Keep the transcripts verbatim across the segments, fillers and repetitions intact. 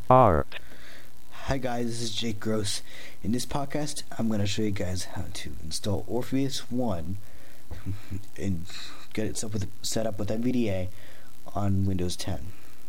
R. Hi guys, this is Jake Gross. In this podcast, I'm going to show you guys how to install Orpheus one and get it set, with, set up with N V D A on Windows ten.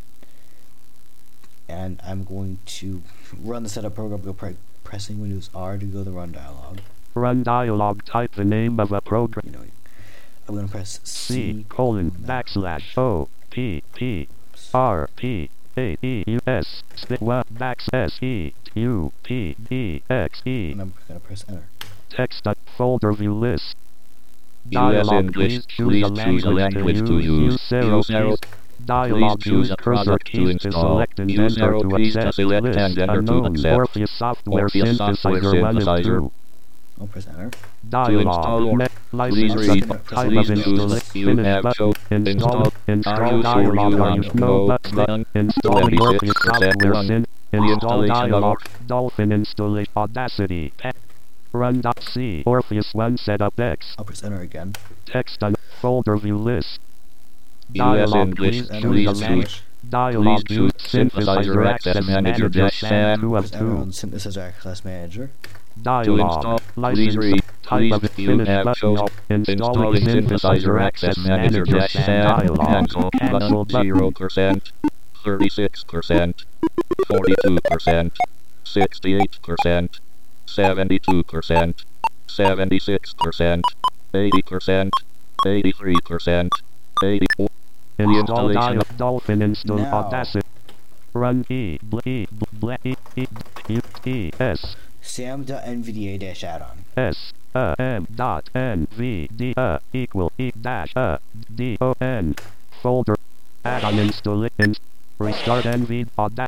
And I'm going to run the setup program by pre- pressing Windows R to go to the run dialog. Run dialog, type the name of a program. You know, I'm going to press C, C colon backslash O P P R P A E U S split one backslash E U P D X E. and I'm going to press enter. Text up folder view list. U S Dialog, English, please choose please a choose a language to language to use. use. arrow Use arrow. keys. Dialog, Please choose use a cursor product to keys to install. select and Use enter arrow to keys to accept select list. and enter to Unknown accept. Orpheus software Orpheus software synthesizer one and synthesizer. two. I'll press enter. Dialog. install Me- please license read. type Please of choose install. you Finish have button. cho- Install. install. Install Are you sure dialog. you Are you want no no button? button? Installing twenty-six Orpheus percent software done. syn. The Install installation dialog. of Dolphin installation. Audacity. Pe- Run dot C. Orpheus one setup X. I'll press enter again. Text on folder view list. U S Dialog, English, please Enter choose please a again. language. Dialog, Please use choose synthesizer access manager dash Sam. two of Press enter on two. Synthesizer Access Manager. To Dialog, install, please license read. type Please of you finish have button. chosen Installing synthesizer access manager dash Sam. Sam. Dialog, Cancel cancel button zero button. percent, thirty-six percent, forty-two percent, sixty-eight percent, seventy-two percent, seventy-six percent, eighty percent, eighty-three percent, eighty-four. The Install installation dialog, Dolphin install Now. Audacity. Run E, bl E, bl E, E, E, E, S, sam.nvda-addon. S, A, M, dot, N, V, D, A, equal, E, dash, A, D, O, N, folder, add-on install it, in, restart N V, Auda-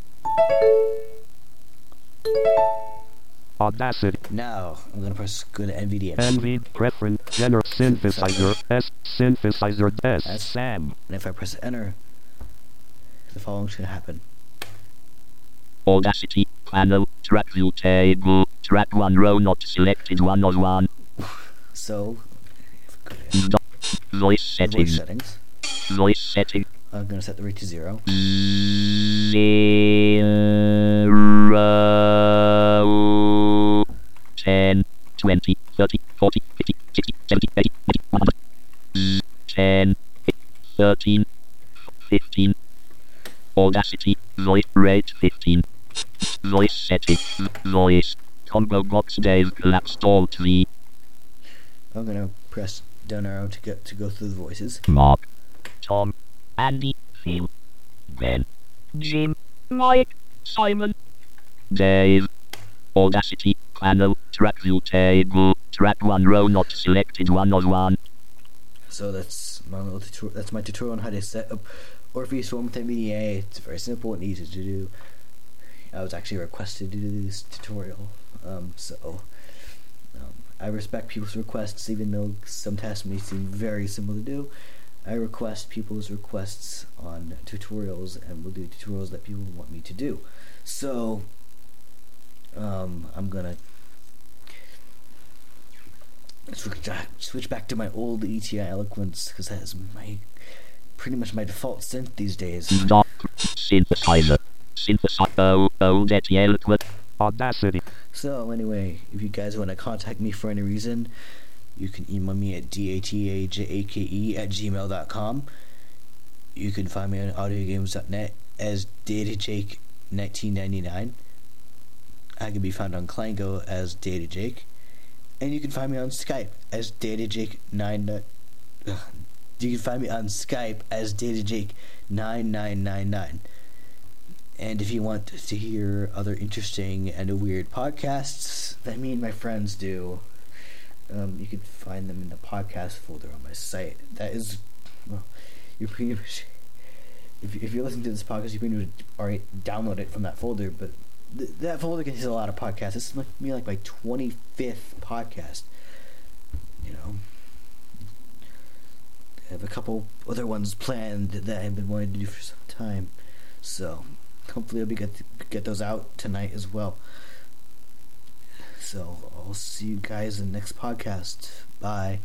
Audacity, Now, I'm going to press go to N V D A. N V, preference, general, synthesizer, S, synthesizer, S, S. Sam, And if I press enter, the following should happen. Audacity panel track view table track one row not selected one of one. So, if I go to Do- Voice voice settings. settings, Voice setting. I'm going to set the rate to zero. Zero. Ten. Twenty. Thirty. Forty. Fifty. Sixty. Seventy. Eighty. Ninety. One hundred. Ten. Thirteen. Fifteen. Audacity. Voice rate fifteen. Voice setting. Voice. Combo box Dave collapsed alt V. I'm going to press down arrow to get to go through the voices. Mark. Tom. Andy. Phil. Ben. Jim. Mike. Simon. Dave. Audacity panel track view table track one row not selected one of one. So that's my little tutorial. That's my tutorial on how to set up Orpheus one with N V D A. It's very simple and easy to do. I was actually requested to do this tutorial, um, so um, I respect people's requests, even though some tasks may seem very simple to do. I request people's requests on tutorials, and will do tutorials that people want me to do. So um, I'm gonna switch back, switch back to my old E T I Eloquence, because that is my pretty much my default synth these days. Doc. Synthesizer. Synthesizer. Old E T I Eloquence. Audacity. So anyway, if you guys want to contact me for any reason, you can email me at datajake at gmail dot com. You can find me on audiogames dot net as datajake nineteen ninety-nine. I can be found on Clango as datajake. And you can find me on Skype as datajake nine. Uh, you can find me on Skype as datajake nine nine nine nine. And if you want to hear other interesting and weird podcasts that me and my friends do, um, you can find them in the podcast folder on my site. That is, well, you're pretty much, if, if you're listening to this podcast, you pretty much already download it from that folder, but th- that folder contains a lot of podcasts. This is like me like my twenty-fifth podcast, you know. I have a couple other ones planned that I've been wanting to do for some time, so hopefully I'll be get to get those out tonight as well. So I'll see you guys in the next podcast. Bye.